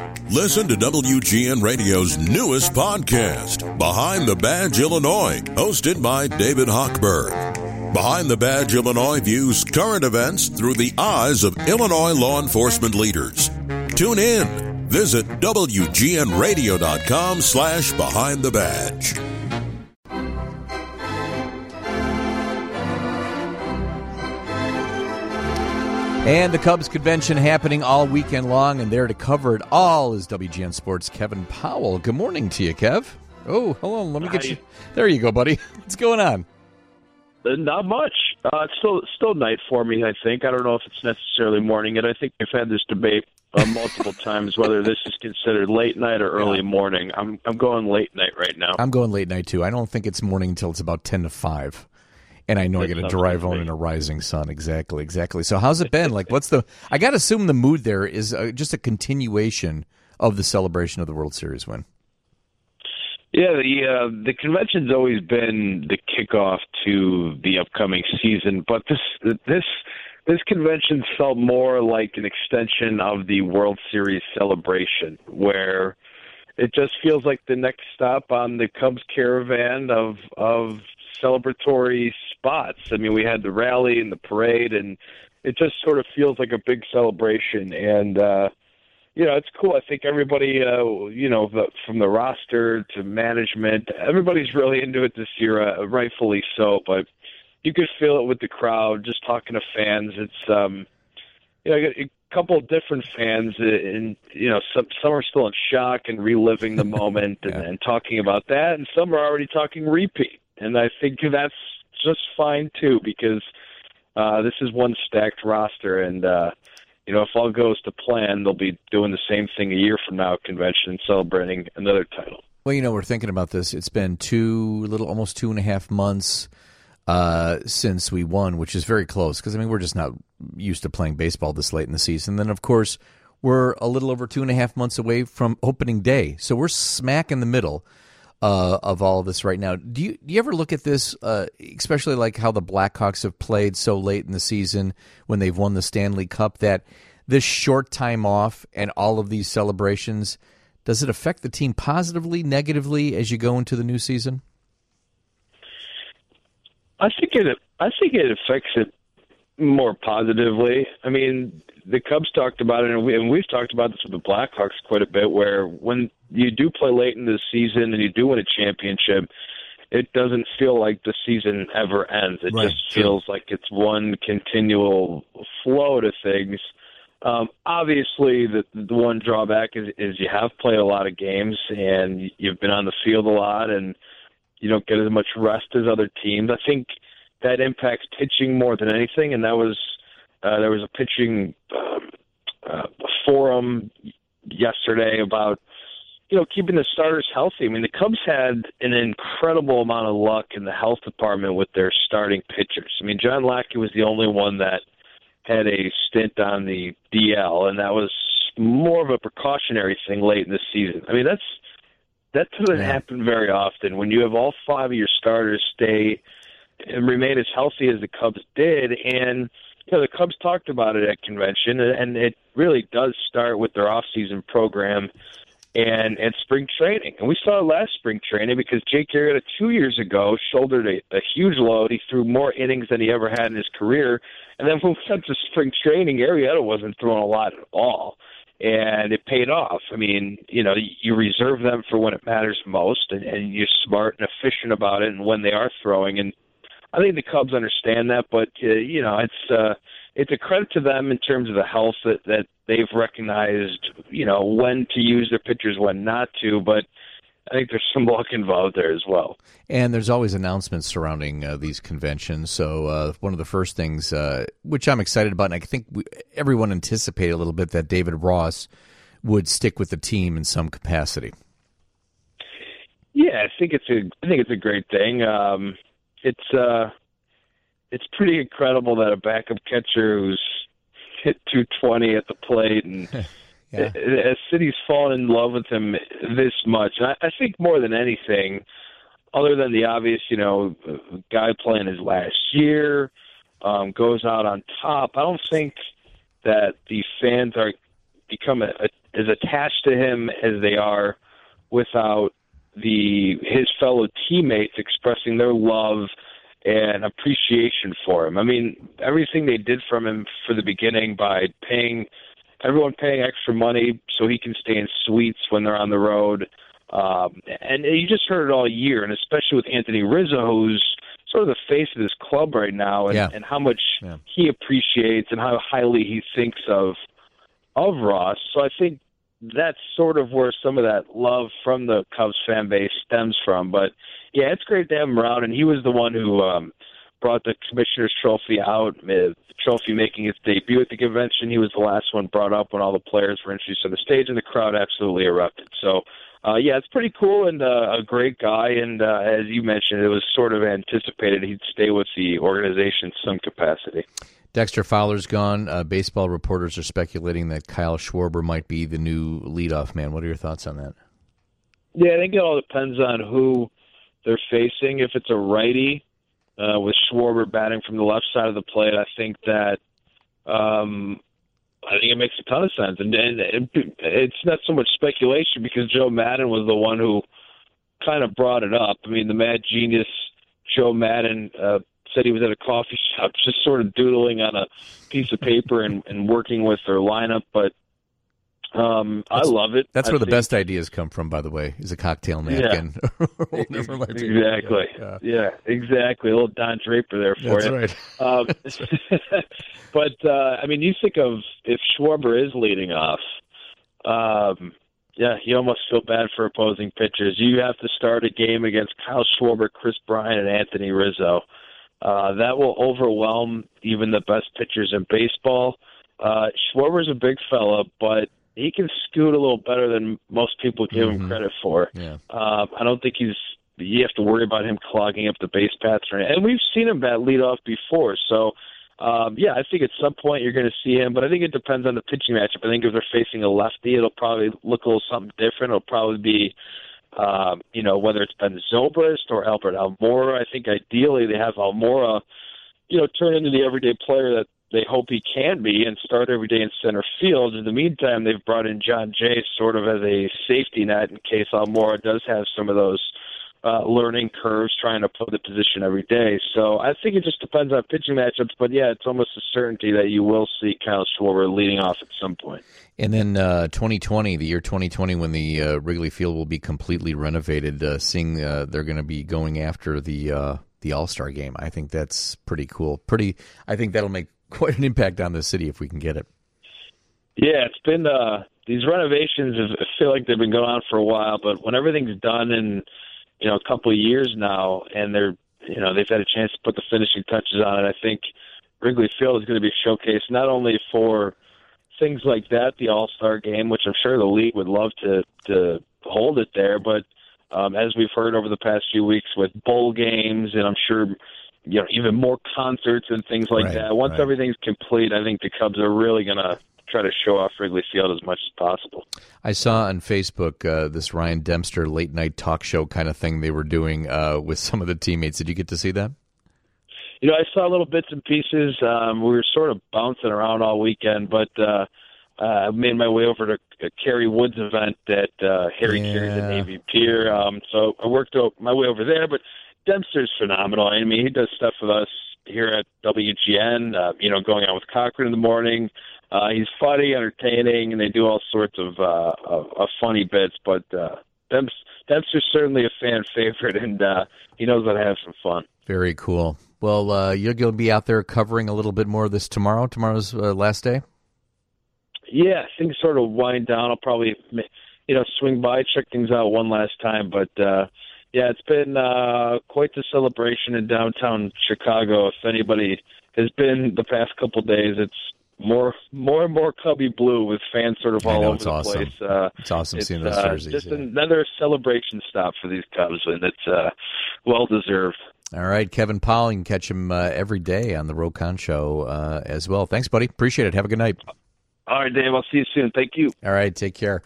Listen to WGN Radio's newest podcast, Behind the Badge Illinois, hosted by David Hochberg. Behind the Badge Illinois views current events through the eyes of Illinois law enforcement leaders. Tune in. Visit WGNRadio.com/Behind the Badge. And the Cubs convention happening all weekend long, and there to cover it all is WGN Sports' Kevin Powell. Good morning to you, Kev. Oh, hello. Let me get you. There you go, buddy. What's going on? Not much. It's still night for me, I think. I don't know if it's necessarily morning, and I think we've had this debate multiple times whether this is considered late night or early morning. I'm going late night right now. I'm going late night, too. I don't think it's morning until it's about 10 to 5. And I know I got to drive home in a rising sun. Exactly. So how's it been? Like, I got to assume the mood there is just a continuation of the celebration of the World Series win. Yeah, the convention's always been the kickoff to the upcoming season, but this convention felt more like an extension of the World Series celebration, where it just feels like the next stop on the Cubs caravan of celebratory spots. I mean, we had the rally and the parade, and it just sort of feels like a big celebration. And, it's cool. I think everybody, from the roster to management, everybody's really into it this year, rightfully so. But you could feel it with the crowd, just talking to fans. It's, I got a couple of different fans, and, some are still in shock and reliving the moment and talking about that, and some are already talking repeat. And I think that's just fine, too, because this is one stacked roster. And, if all goes to plan, they'll be doing the same thing a year from now at convention, celebrating another title. Well, we're thinking about this. It's been almost 2.5 months since we won, which is very close because, we're just not used to playing baseball this late in the season. Then, of course, we're a little over 2.5 months away from opening day. So we're smack in the middle of all of this right now. Do you ever look at this, especially like how the Blackhawks have played so late in the season when they've won the Stanley Cup, that this short time off and all of these celebrations, does it affect the team positively, negatively as you go into the new season? I think it affects it more positively. I mean, the Cubs talked about it, and we've talked about this with the Blackhawks quite a bit, where when you do play late in the season and you do win a championship, it doesn't feel like the season ever ends. It just feels like it's one continual flow to things. Obviously, the one drawback is you have played a lot of games and you've been on the field a lot, and you don't get as much rest as other teams. I think that impacts pitching more than anything, and that was there was a pitching forum yesterday about keeping the starters healthy. I mean, the Cubs had an incredible amount of luck in the health department with their starting pitchers. I mean, John Lackey was the only one that had a stint on the DL, and that was more of a precautionary thing late in the season. I mean, that doesn't happen very often when you have all 5 of your starters stay and remain as healthy as the Cubs did. And the Cubs talked about it at convention, and it really does start with their off-season program and spring training. And we saw it last spring training because Jake Arrieta 2 years ago shouldered a huge load. He threw more innings than he ever had in his career. And then when we went to spring training, Arrieta wasn't throwing a lot at all. And it paid off. I mean, you reserve them for when it matters most, and you're smart and efficient about it and when they are throwing. And I think the Cubs understand that, but, it's a credit to them in terms of the health that they've recognized, when to use their pitchers, when not to. But I think there's some luck involved there as well. And there's always announcements surrounding these conventions. So one of the first things, which I'm excited about, and I think everyone anticipated a little bit, that David Ross would stick with the team in some capacity. Yeah, I think it's a great thing. It's pretty incredible that a backup catcher who's hit 220 at the plate, and a city's fallen in love with him this much. And I think more than anything, other than the obvious, guy playing his last year, goes out on top, I don't think that the fans are become a as attached to him as they are without his fellow teammates expressing their love and appreciation for him. I mean, everything they did from him for the beginning by paying extra money so he can stay in suites when they're on the road. And you just heard it all year, and especially with Anthony Rizzo, who's sort of the face of this club right now, and how much he appreciates and how highly he thinks of Ross. So I think that's sort of where some of that love from the Cubs fan base stems from. But, yeah, it's great to have him around, and he was the one who brought the Commissioner's Trophy out, the trophy making its debut at the convention. He was the last one brought up when all the players were introduced on the stage, and the crowd absolutely erupted. So, yeah, it's pretty cool and a great guy. And as you mentioned, it was sort of anticipated he'd stay with the organization in some capacity. Dexter Fowler's gone. Baseball reporters are speculating that Kyle Schwarber might be the new leadoff man. What are your thoughts on that? Yeah, I think it all depends on who they're facing. If it's a righty with Schwarber batting from the left side of the plate, I think that I think it makes a ton of sense. And it's not so much speculation because Joe Maddon was the one who kind of brought it up. I mean, the mad genius Joe Maddon said he was at a coffee shop just sort of doodling on a piece of paper and working with their lineup. But I love it. That's where the best ideas come from, by the way, is a cocktail napkin. Yeah. Exactly. Yeah, exactly. A little Don Draper there for you. That's right. But, I mean, you think of if Schwarber is leading off, you almost feel bad for opposing pitchers. You have to start a game against Kyle Schwarber, Chris Bryant, and Anthony Rizzo. That will overwhelm even the best pitchers in baseball. Schwarber's a big fella, but he can scoot a little better than most people give him credit for. Yeah. I don't think you have to worry about him clogging up the base paths. And we've seen him bat leadoff before. So, I think at some point you're going to see him, but I think it depends on the pitching matchup. I think if they're facing a lefty, it'll probably look a little something different. It'll probably be, whether it's Ben Zobrist or Albert Almora. I think ideally they have Almora, turn into the everyday player that they hope he can be and start every day in center field. In the meantime, they've brought in John Jay sort of as a safety net in case Almora does have some of those learning curves trying to play the position every day. So I think it just depends on pitching matchups. But, yeah, it's almost a certainty that you will see Kyle Schwarber leading off at some point. And then 2020, the year 2020, when the Wrigley Field will be completely renovated, seeing they're going to be going after the All-Star game. I think that's pretty cool. I think that'll make quite an impact on the city if we can get it. Yeah, it's been these renovations. I feel like they've been going on for a while, but when everything's done in a couple of years now, and they've had a chance to put the finishing touches on it, I think Wrigley Field is going to be a showcase not only for things like that, the All-Star game, which I'm sure the league would love to hold it there, but as we've heard over the past few weeks with bowl games, and I'm sure even more concerts and things like that. Once everything's complete, I think the Cubs are really going to try to show off Wrigley Field as much as possible. I saw on Facebook this Ryan Dempster late-night talk show kind of thing they were doing with some of the teammates. Did you get to see that? I saw little bits and pieces. We were sort of bouncing around all weekend, but I made my way over to a Kerry Woods event that Harry carries at Navy Pier. So I worked my way over there, but Dempster's phenomenal. I mean, he does stuff with us here at WGN, going out with Cochran in the morning. He's funny, entertaining, and they do all sorts of funny bits. But Dempster's certainly a fan favorite, and he knows how to have some fun. Very cool. Well, you're going to be out there covering a little bit more of this tomorrow. Tomorrow's last day? Yeah, things sort of wind down. I'll probably, swing by, check things out one last time. But, it's been quite the celebration in downtown Chicago. If anybody has been the past couple of days, it's more and more Cubby blue with fans sort of all over the place. It's awesome seeing those jerseys. Just another celebration stop for these Cubs, and it's well-deserved. All right, Kevin Powell, you can catch him every day on the Rokon Show as well. Thanks, buddy. Appreciate it. Have a good night. All right, Dave. I'll see you soon. Thank you. All right, take care.